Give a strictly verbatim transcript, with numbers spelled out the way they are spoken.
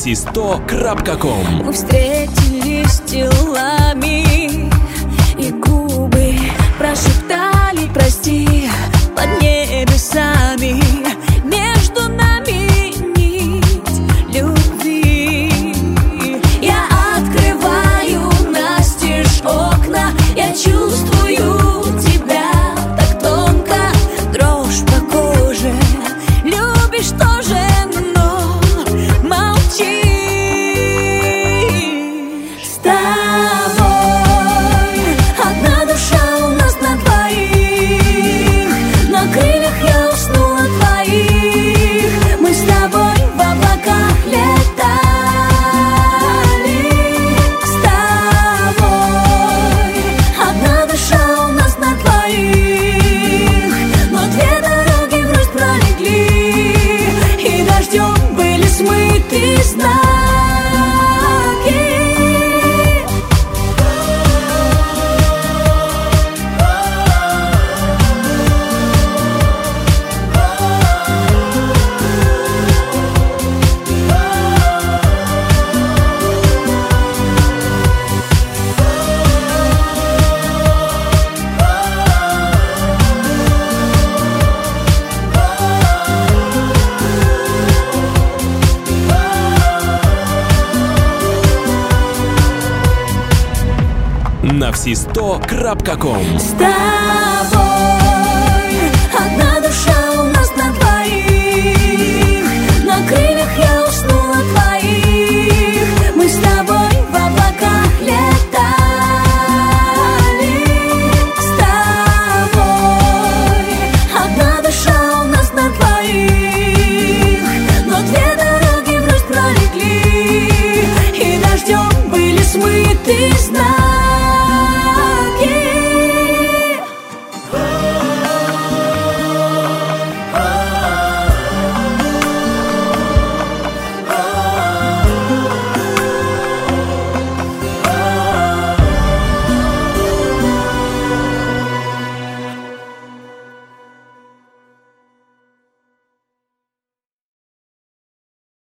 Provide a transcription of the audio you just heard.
си сто точка ком. Мы встретились телами, и губы прошептали прости. Под небесами между нами нить любви. Я открываю настежь окна, я чувствую тебя так тонко, дрожь по коже, любишь тоже, но молчишь. С тобой одна душа у нас на двоих, на крыльях я усну от твоих. Мы с тобой в облаках летали. С тобой одна душа у нас на двоих, но две дороги вновь пролегли, и дождем были смыты знаки. На си сто точка ком. С тобой одна душа у нас на двоих, на крыльях я усну от твоих. Мы с тобой в облаках летали. С тобой одна душа у нас на двоих, но две дороги вновь пролегли, и дождем были смыты знаки.